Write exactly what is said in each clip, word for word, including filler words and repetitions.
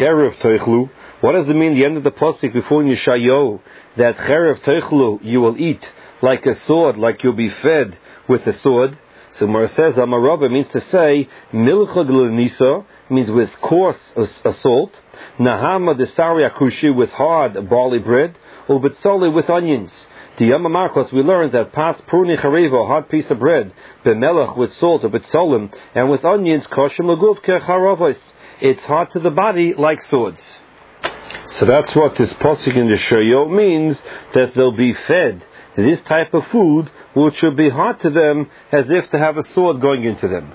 Cherev Teichlu. What does it mean, the end of the pasuk before Yeshayahu, that Cherev Teichlu, you will eat like a sword, like you'll be fed with a sword? So Mar says, Amarabba means to say, Milcha Glenisa, means with coarse assault, Nahama Desari Akushi, with hard barley bread, Ubetzoli, with onions. The Yama Marcos, we learned that Pas Pruni Charevo, a hard piece of bread, Bemelach, with salt, Ubetzolim, and with onions, Koshim Laguv Kecharavos. It's hard to the body like swords. So that's what this pasuk in the Yeshayahu means, that they'll be fed this type of food, which will be hard to them, as if to have a sword going into them.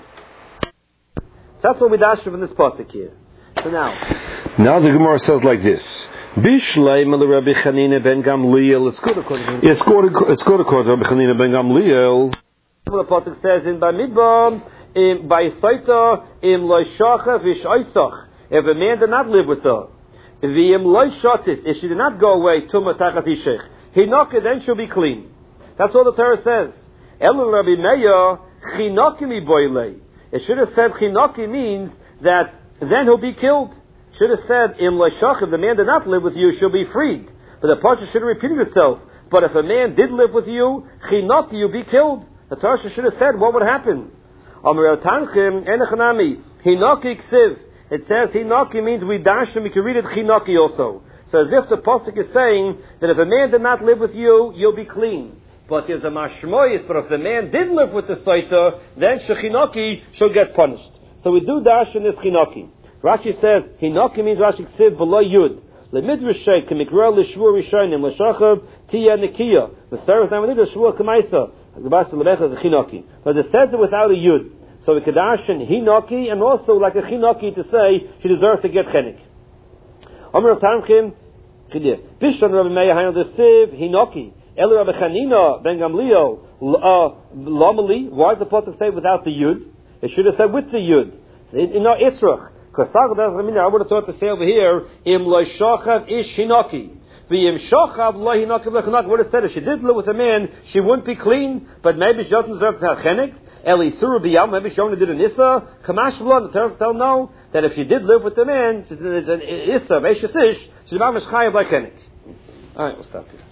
That's what we dash from this pasuk here. So now, now the Gemara says like this: Bishleim el Rabbi Chanina ben Gamliel. It's good according to it's good according to Rabbi Chanina ben Gamliel. The pasuk says in Bamidbar, in by Saita, in Loishacha Vishaisach. If a man did not live with her, v'im Loishatis, if she did not go away, Tuma Tachat Ishech, Hinaka, then she'll be clean. That's all the Torah says. Elu Rabbi Meir, Chinaki mi boilei. It should have said Chinaki means that then he'll be killed. Should have said Im Lashach, if the man did not live with you, she'll be freed. But the parsha should have repeated itself. But if a man did live with you, Chinaki, you'll be killed. The Torah should have said what would happen. Amar Tanchim Enechanami Hinaki Ksiv. It says Hinaki means we dash him. We can read it Chinaki also. So as if the pasuk is saying that if a man did not live with you, you'll be clean. But there's a mashmoyis. But if the man did live with the saita, then shechinaki shall get punished. So we do dash in this chinaki. Rashi says hinaki means Rashi ksiv v'lo yud. Lemidrash sheik k'mikra l'shvur rishonim l'shachav tiya nekiya. V'saras namanidra shvur k'maisa. L'bas l'becha chinaki. But it says it without a yud. So we could dash in hinaki and also like a chinaki to say she deserves to get chenik. Amar Tanchim, Bishon Rabbi Meir Hainu the Siv Hinaki. Elu Rabbi Chanina Ben Gamliel Lomali. Why does the pasuk say without the yud? It should have said with the yud. In our Israch, because I would have thought to say over here Im Loishachav Ish Hinaki. V'Im Shachav Lo Hinaki V'Chanaki. Would have said if she did live with a man, she wouldn't be clean, but maybe she doesn't deserve to have chenik. Eli Suru B'Yam, maybe she only did an Issa. Kamash V'Lo, the Torah tell no, that if she did live with the man, she's an Issa, Veishas Ish, she's Mamash Chayav like chenik. Alright, we'll stop here.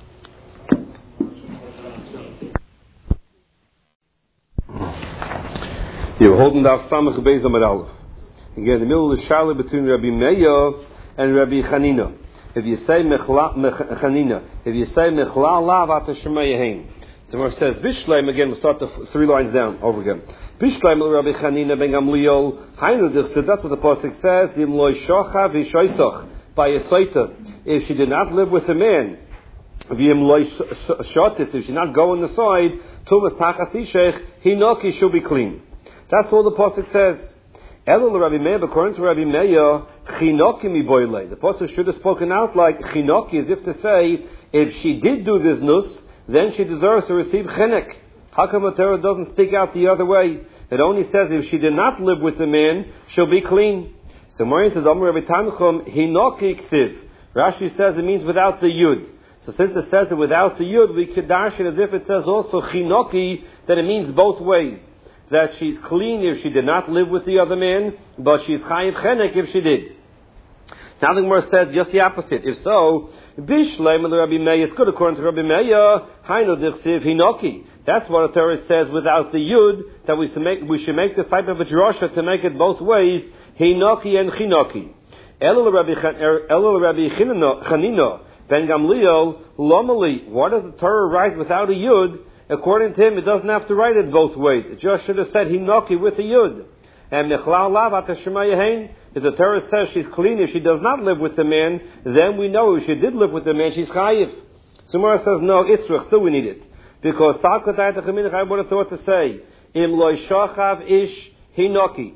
You're holding the Samach Beis Amud Aleph. Again, in the middle of the Shaila between Rabbi Meir and Rabbi Chanina. If you say Mechla Chanina, if you say Mechla Lav Ata Shemayahin. So where it says Bishleim, again we'll start the three lines down over again. Bishleim Rabbi Chanina ben Gamliel. Hainu Dichsid, that's what the pasuk says. Im Lo Shocha Vishoisach, by a saita. If she did not live with a man, V'im Lo Shotis, if she did not go on the side, Tumas Tachas Ishech, Hinaki, she'll be clean. That's all the pasuk says. Elul Rabbi Meir, according to Rabbi Meir, Chinaki mi boile. The pasuk should have spoken out like Chinaki, as if to say, if she did do this nus, then she deserves to receive chenek. How come the Torah doesn't speak out the other way? It only says if she did not live with the man, she'll be clean. So Marian says, Amar Rabbi Tanchum, Hinaki ksiv. Rashi says it means without the yud. So since it says it without the yud, we could dash it as if it says also Chinaki, that it means both ways. That she's clean if she did not live with the other man, but she's chayiv chenek if she did. Now the Gemara says just the opposite. If so, Bishleim Rabbi Meir, it's good according to Rabbi Meir, Hainu Dichsiv Hinaki. That's what the Torah says without the yud, that we should make, we should make this type of a drasha to make it both ways, Hinaki and Chinaki. Elul Rabbi Chanina ben Gamliel Lomali. Why does the Torah write without a yud? According to him, it doesn't have to write it both ways. It just should have said Hinaki with a yud. And Mechlal Lav Ata Shemayahin, if the Torah says she's clean if she does not live with the man, then we know if she did live with the man, she's chayiv. Sumara says no, Itzrach, still we need it. Because Sakatayat HaChaminach, I would have thought to say, Im Loi Shachav Ish Hinaki.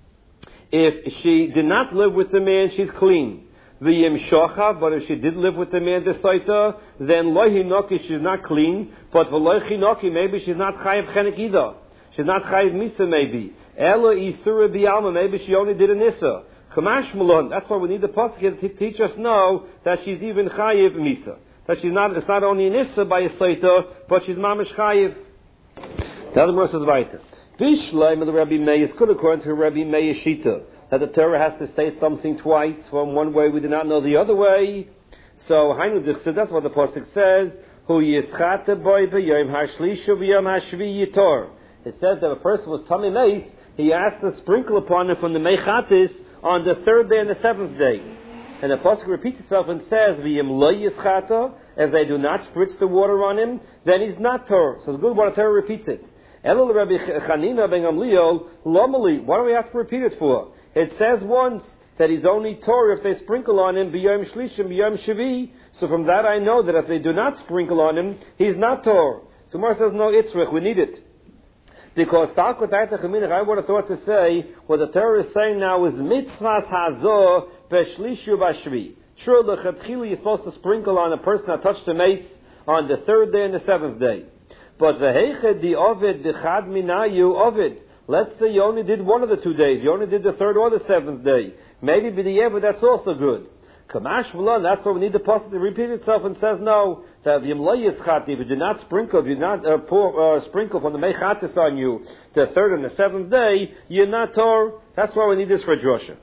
If she did not live with the man, she's clean. V'yim shochav, but if she did live with the man desaita, then lo hinaki, she's not clean. But v'lo chinaki, maybe she's not chayiv chenek either. She's not chayiv misa maybe. Ela isura b'alma, maybe she only did an issa. Kamash malon. That's why we need the pasuk to teach us now that she's even chayiv misa. That she's not. It's not only an issa by a saita, but she's mamish chayiv. The other verse is weiter. Bishleim of the Rabbi Meir is good according to Rabbi Meir Shita. that the Torah has to say something twice. From one way we do not know the other way. So, Hainu Dichsid, that's what the Pasuk says. Hu yischate boy b'yom hashlishu b'yom hashvi yitor. It says that a person was tummy mace, he has to sprinkle upon him from the mechatis on the third day and the seventh day. And the Pasuk repeats itself and says, V'yim lo yischata, if they do not spritz the water on him, then he's not Torah. So it's good what the Torah repeats it. Elul Rabbi Chanina ben Gamliel, lomali, what do we have to repeat it for? It says once that he's only Torah if they sprinkle on him, b'yom shlishim, b'yom shavi. So from that I know that if they do not sprinkle on him, he's not Torah. So Mar says, no, Itzrich, we need it. Because I would have thought to say, what the Torah is saying now is mitzvahs hazor b'shlishu b'shvi. True, l'chatchili you're supposed to sprinkle on a person that touched the mace on the third day and the seventh day. But v'heched di ovid b'chad minayu ovid. Let's say you only did one of the two days. You only did the third or the seventh day. Maybe b'di'evet that's also good. Kamash v'lan, that's why we need the pasuk to repeat itself and says no. That if you do not sprinkle, if you do not uh, pour, uh, sprinkle from the mechatis on you the third and the seventh day, you're not Torah. That's why we need this for drosha.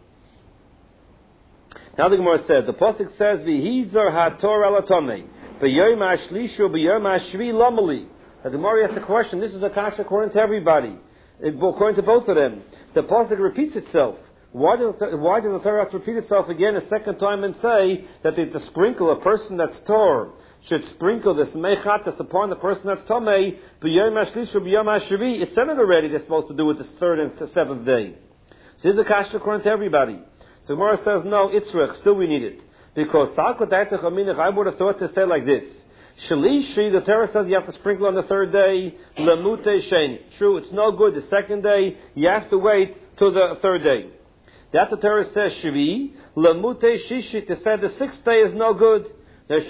Now the Gemara says, the pasuk says, "V'hizar haTorah alatome b'yom hashlishu b'yom hashvi lamali." The Gemara asks the question. This is a kasha according to everybody, according to both of them. The pasuk repeats itself. Why does, why does the Torah have to repeat itself again a second time and say that they, to sprinkle a person that's Torah should sprinkle this mechatas upon the person that's Tomei, b'yom hashlishu b'yom hashvi? It said it already they're supposed to do it the third and the seventh day. So this is a kasha according to everybody. So Gemara says, no, Itzrich, still we need it. Because I would have thought to say like this. Shalishi, the Torah says you have to sprinkle on the third day. Lemute sheni. True, it's no good the second day. You have to wait till the third day. That the Torah says Shvi. Lemute shishi, to say the sixth day is no good. That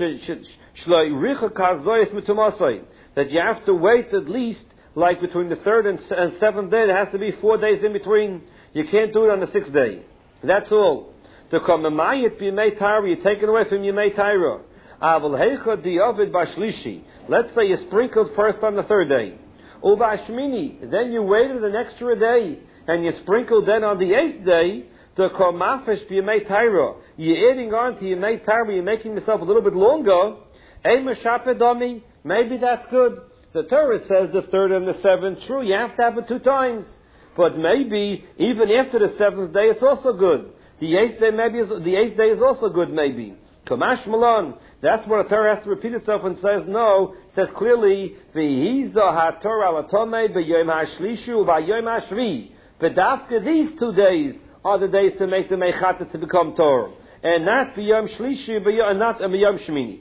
you have to wait at least, like between the third and seventh day, there has to be four days in between. You can't do it on the sixth day. That's all. To come Mamayit b'yemei Torah, you're taken away from Yemei Torah. Avol heicha di'ovid b'shlishi. Let's say you sprinkled first on the third day. U'b'ashmini, then you waited an extra day, and you sprinkled then on the eighth day. To come mafesh b'yemei Torah, you're adding on to Yemei Torah, you're making yourself a little bit longer. Ein meshapedami, maybe that's good. The Torah says the third and the seventh. True, you have to have it two times. But maybe even after the seventh day, it's also good. The eighth day maybe is, the eighth day is also good. Maybe Kamash Malan. That's what the Torah has to repeat itself and says no. It says clearly v'hiza haTorah alatome b'yom hashlishu v'yom hashvi. B'dafka these two days are the days to make the mechatas to become Torah, and not b'yom shlishi and not b'yom shmini.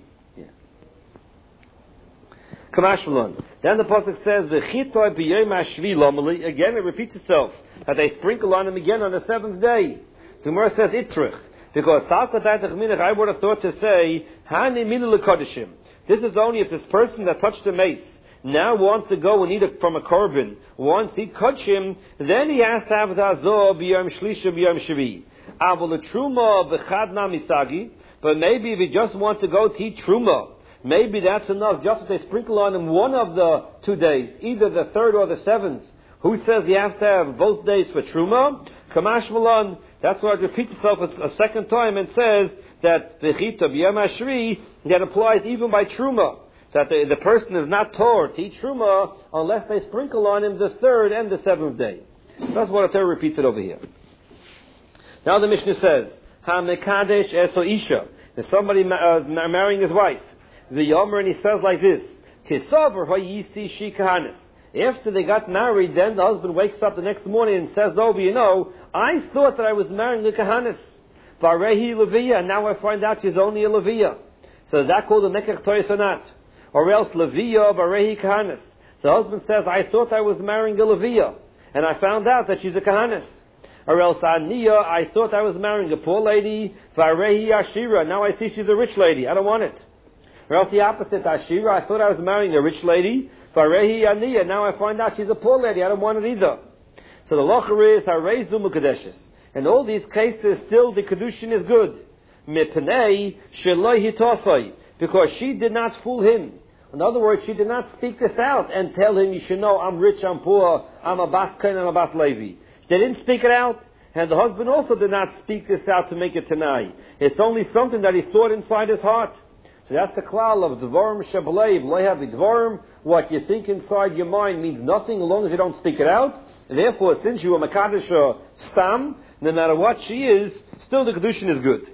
Kamash Malan. Then the pasuk says, "V'chitoi b'yom hashvi lomali." Again, it repeats itself that they sprinkle on him again on the seventh day. So Gemara says Itrich, because I would have thought to say, "Hani minu lekodeshim." This is only if this person that touched the mace now wants to go and eat it from a korban, wants to eat kodshim, then he has to have the azor b'yom shlisha b'yom shvi. Avol truma b'chad namisagi. But maybe if he just wants to go to eat truma, maybe that's enough, just that they sprinkle on him one of the two days, either the third or the seventh. Who says you have to have both days for Truma? Kamash Malan. That's why it repeats itself a, a second time and says that V'chita b'yom hashvi, that applies even by Truma. That the, the person is not Torah to eat Truma unless they sprinkle on him the third and the seventh day. That's what the Torah repeats it over here. Now the Mishnah says, Ha-mekadesh eso isha. If somebody uh, is marrying his wife, the Yomer, and he says like this, Kisover ha'yisi shi kahanis. After they got married, then the husband wakes up the next morning and says, oh, you know, I thought that I was marrying a kahanis. Varehi Leviya, and now I find out she's only a Leviya. So is that called a Mekach Toyes or not? Or else Leviya, Varehi Kahanis. So the husband says, I thought I was marrying a Leviya, and I found out that she's a Kahanis. Or else Aniya, I thought I was marrying a poor lady, Varehi Ashira, now I see she's a rich lady, I don't want it. Or else the opposite, Ashira, I thought I was marrying a rich lady, Varehi Aniya, now I find out she's a poor lady, I don't want it either. So the locher is Harezu Mukadeshes. In all these cases, still the Kedushin is good. Mipnei Sheloi Hitosai, because she did not fool him. In other words, she did not speak this out and tell him, you should know, I'm rich, I'm poor, I'm a Bas Kain, I'm a Bas Levi. They didn't speak it out. And the husband also did not speak this out to make it Tanai. It's only something that he thought inside his heart. So that's the klal of Dvarim Shabalev, Lehavi Dvarim. What you think inside your mind means nothing as long as you don't speak it out. And therefore, since you are Makadisha Stam, no matter what she is, still the Kedushin is good.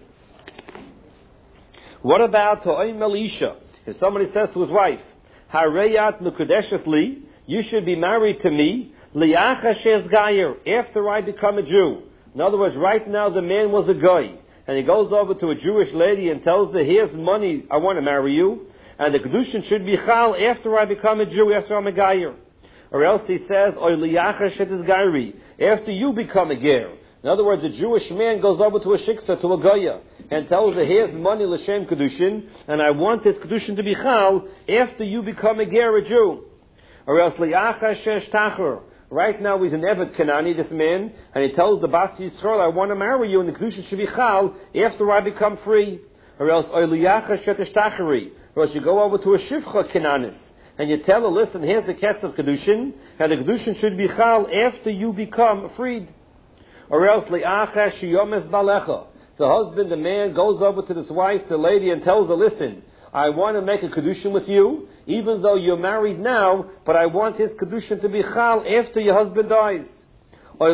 What about Ha'im Elisha? If somebody says to his wife, Hareyat Mukadeshes Li, you should be married to me, Liacha Shez Gayer, after I become a Jew. In other words, right now the man was a guy, and he goes over to a Jewish lady and tells her, here's money, I want to marry you, and the Kedushin should be Chal after I become a Jew, after I'm a Gayer. Or else he says, Oy Liacha Shez Gayri, after you become a Ger. In other words, a Jewish man goes over to a Shiksa, to a Goya, and tells her, here's money L'Shem Kedushin, and I want this Kedushin to be Chal after you become a Ger, a Jew. Or else Liacha Shesh Tachor. Right now he's an Evet Kanani, this man, and he tells the Bas Yisrael, I want to marry you, and the Kedushin should be Chal after I become free. Or else Liacha Shetesh Tachori. Or else you go over to a Shivcha Kananis, and you tell her, listen, here's the Kes of Kedushin, and the Kedushin should be Chal after you become freed. Or else Liacha Shiyomes Balecha. The husband, the man, goes over to this wife, the lady, and tells her, listen, I want to make a Kedushin with you, even though you're married now, but I want his Kedushin to be Chal after your husband dies. Or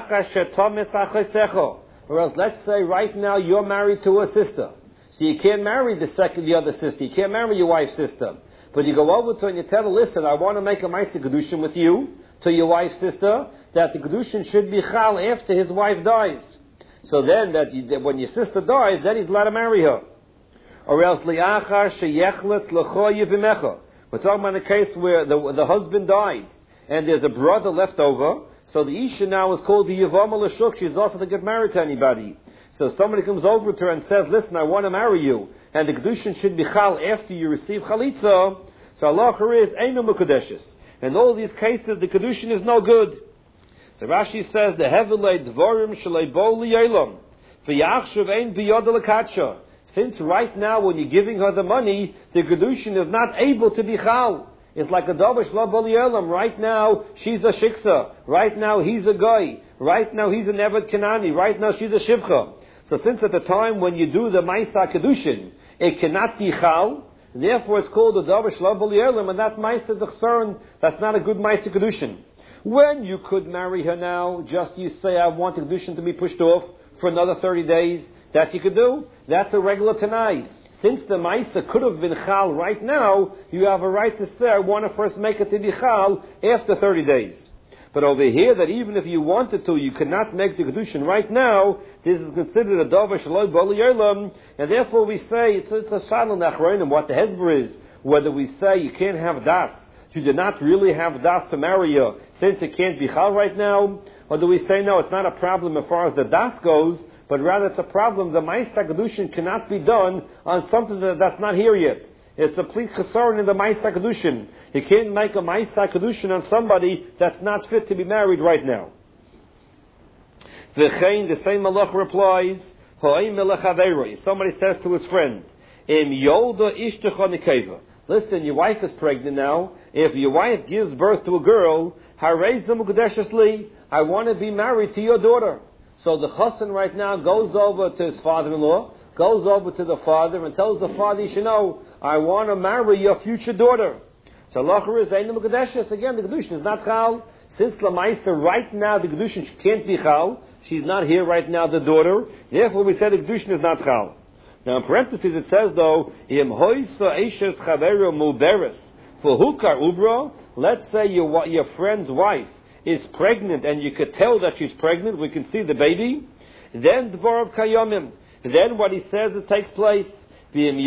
else, let's say right now you're married to a sister. So you can't marry the second, the other sister. You can't marry your wife's sister. But you go over to her and you tell her, listen, I want to make a Ma'aseh Kedushin with you, to your wife's sister, that the Kedushin should be Chal after his wife dies. So then, that, you, that when your sister dies, then he's allowed to marry her. Or else, liachar sheyechletz l'cho yivimecha. We're talking about a case where the, the husband died, and there's a brother left over, so the Isha now is called the Yavama L'shuk. She's also to get married to anybody. So somebody comes over to her and says, listen, I want to marry you, and the Kedushin should be Chal after you receive Chalitza. So Allah is Einu Mukadeshes. In all these cases, the Kedushin is no good. So Rashi says, the Hevelei Dvorim Shalei Bo Li'elam V'yachshav Ein B'yod L'katsha. Since right now, when you're giving her the money, the Kedushin is not able to be Chal. It's like a Davish La Bo Li'elam. Right now, she's a Shiksa. Right now, he's a guy. Right now, he's an Evet Kanani. Right now, she's a Shivcha. So since at the time when you do the Maisa Kedushin, it cannot be Chal, therefore it's called the Davish La Bo Li'elam, and that Maisa is a Chsarn. That's not a good Maisa Kedushin. When you could marry her now, just you say, I want the Kedushin to be pushed off for another thirty days, that you could do. That's a regular Tanai. Since the Maisa could have been Chal right now, you have a right to say, I want to first make it to be Chal after thirty days. But over here, that even if you wanted to, you cannot make the Kedushin right now, this is considered a Davar Shaloi Bali Yerlam, and therefore we say, it's, it's a Shalom Nachronim, what the Hezbollah is, whether we say you can't have Das, you did not really have Das to marry you, since it can't be Chal right now, or do we say, no, it's not a problem as far as the Das goes, but rather it's a problem, the Maisa Kedushin cannot be done on something that, that's not here yet. It's a complete chesaron in the Maisa Kedushin. You can't make a Maisa Kedushin on somebody that's not fit to be married right now. V'chein, the same Malach replies, somebody says to his friend, Im yolda ishtecha nekeva. Listen, your wife is pregnant now. If your wife gives birth to a girl, harei zemukadeshes li, I want to be married to your daughter. So the chassan right now goes over to his father-in-law, goes over to the father and tells the father, you should know, I want to marry your future daughter. So Allah is Ein Mukadeshes. Again, the Kedushin is not Chal. Since Lamaisa right now the Kedushin can't be Chal, she's not here right now, the daughter. Therefore we said the Kedushin is not Chal. Now in parentheses it says though, Im hoisa eishes chaveru muberes for hukar ubra. Let's say your your friend's wife is pregnant and you could tell that she's pregnant. We can see the baby. Then dvarav kayomim. Then what he says it takes place. And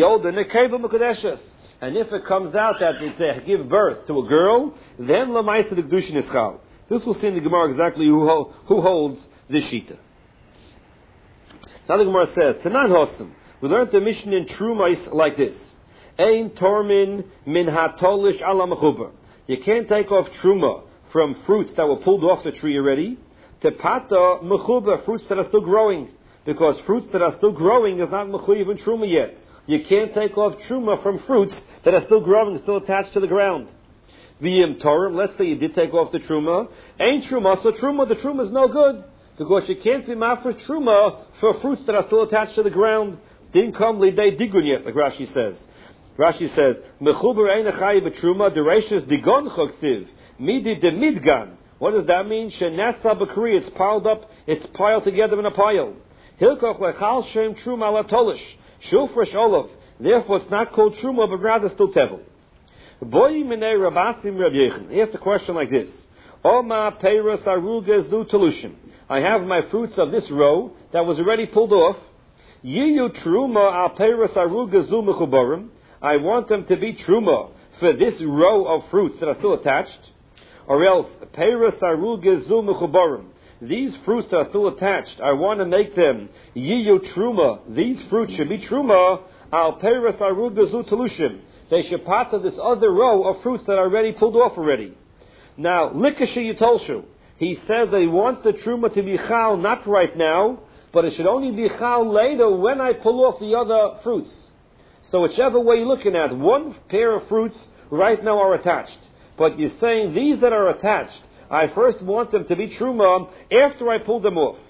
if it comes out that it's a give birth to a girl, then Lamaisa the Kedushin is Chal. This will see in the Gemara exactly who, who holds this Shita. Now the Gemara says, Tanan Hosam. We learned the mission in Trumais like this. Ein Tormin min hatolish ala mechuber. You can't take off Truma from fruits that were pulled off the tree already. Tepata mechuber, fruits that are still growing. Because fruits that are still growing is not mechuyev in Truma yet. You can't take off Truma from fruits that are still growing, still attached to the ground. V'yim Torah, let's say you did take off the Truma. Ain't Truma, so Truma, the Truma is no good. because you can't be mafresh truma for fruits that are still attached to the ground. Didn't come lidei digun yet, like Rashi says. Rashi says, Mechuber ein achai b'truma, the reishis digon choktiv, midi de midgan. What does that mean? Shenasa b'kri, it's piled up, it's piled together in a pile. Hilkoch lechal shem truma ala tolish, shulfresh olav. Therefore, it's not called truma, but rather still tevel. Boy minei rabasim Reb Yechon. He asked a question like this: Oma peiros aruga zu telushim. I have my fruits of this row that was already pulled off. Yiyu truma al peiros aruga zu mechubarim. I want them to be truma for this row of fruits that are still attached. Or else, peiros aruga zu mechubarim. These fruits that are still attached, I want to make them yiyu truma. These fruits should be truma al peiros aruga zu telushim. They should part of this other row of fruits that are already pulled off already. Now, Likashi Yitolshu, he says that he wants the truma to be chal not right now, but it should only be chal later when I pull off the other fruits. So whichever way you're looking at, one pair of fruits right now are attached. But you're saying these that are attached, I first want them to be truma after I pull them off.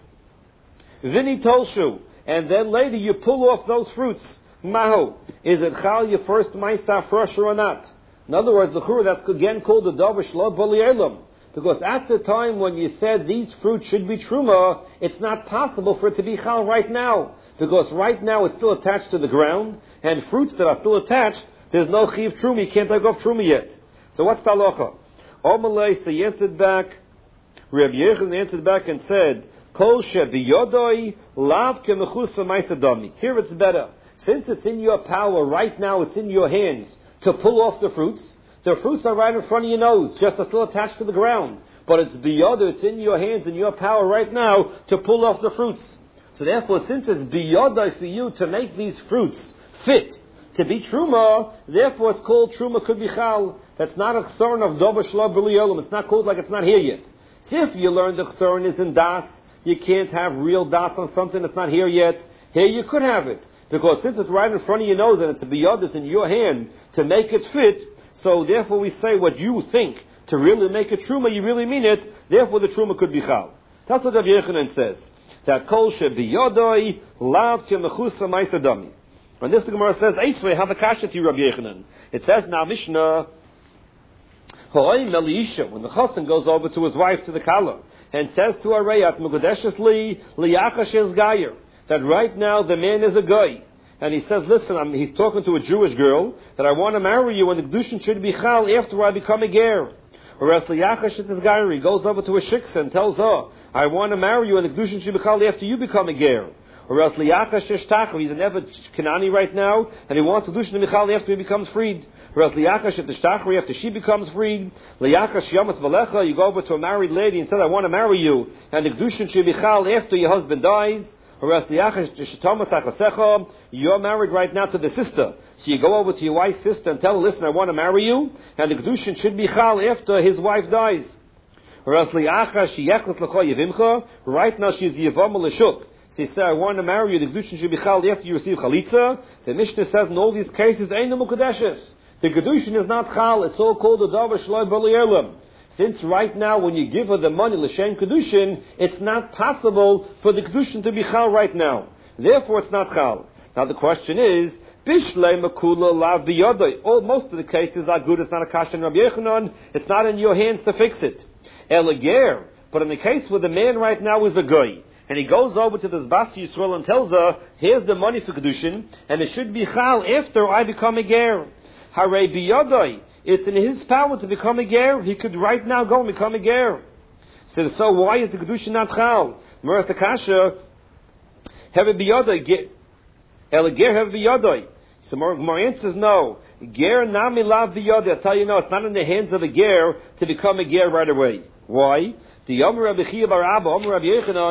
Vini Tolshu, and then later you pull off those fruits. Maho, is it chal your first ma'isa fresh or not? In other words, the chura that's again called the davar shlo bali elam, because at the time when you said these fruits should be truma, it's not possible for it to be chal right now, because right now it's still attached to the ground, and fruits that are still attached, there's no chiv truma, you can't take off truma yet. So what's the halacha? Omalei, so he answered back, Reb Yechon answered back and said, Kol shebiyodoi lav kemechusa ma'isa dami. Here it's better. Since it's in your power right now, it's in your hands to pull off the fruits. The fruits are right in front of your nose, just are still attached to the ground. But it's biyada, it's in your hands, in your power right now to pull off the fruits. So therefore, since it's biyada for you to make these fruits fit to be truma, therefore it's called truma could be chal. That's not a chsaron of davar shlo b'li olam. It's not called like it's not here yet. See, if you learn the chsaron is in das, you can't have real das on something that's not here yet. Here you could have it. Because since it's right in front of your nose and it's a biyadis in your hand to make it fit, so therefore we say what you think to really make a truma, you really mean it, therefore the truma could be chal. That's what Rav Yechanan says. That kol shebiyodoi lav mechusa ma'isa dami. And this the Gemara says, Eisvei have a kasha to Rav Yechanan. It says now Mishnah, Hoi Melisha, when the chassan goes over to his wife, to the kala, and says to her reyat, Megodeshes li liyachash es gayer, that right now the man is a guy, and he says, listen, I'm, he's talking to a Jewish girl, that I want to marry you, and the kedushin should be chal after I become a ger. Whereas liyachash es gayer, he goes over to a shiksa and tells her, I want to marry you, and the kedushin should be chal after you become a ger. Or else liyachash eshtachar, he's an Evet Kanani right now, and he wants kedushin to be chal after he becomes freed. Or else liyachash eshtachar, after she becomes freed, liyachash yamas valecha, you go over to a married lady and say, I want to marry you, and the kedushin should be chal after your husband dies. Or else you're married right now to the sister. So you go over to your wife's sister and tell her, listen, I want to marry you, and the kedushin should be chal after his wife dies. Or else right now she's yivam l'shuk. So you say, I want to marry you, the kedushin should be chal after you receive chalitza. The Mishnah says in all these cases, ein mukadeshes. The kedushin is not chal, it's all called the davar shloi b'li elam. Since right now, when you give her the money, l'shem kedushin, it's not possible for the kedushin to be chal right now. Therefore, it's not chal. Now the question is, bishlei makula lav biyadai. All most of the cases are good. It's not a kasha in Rabbi Yechanan. It's not in your hands to fix it. Elager. But in the case where the man right now is a guy, and he goes over to this Bas Yisrael and tells her, here's the money for kedushin, and it should be chal after I become a ger. Hare biyadai. It's in his power to become a ger. He could right now go and become a ger. So, so why is the kedushin not chal? Meras the kasha, have a biyadai, el ger have biyadai. So more answers no. Ger nami lav biyadai. I tell you no, it's not in the hands of a ger to become a ger right away. Why? The Yomer Rabbi Chia bar Abba, Yomer Rabbi Yechanan.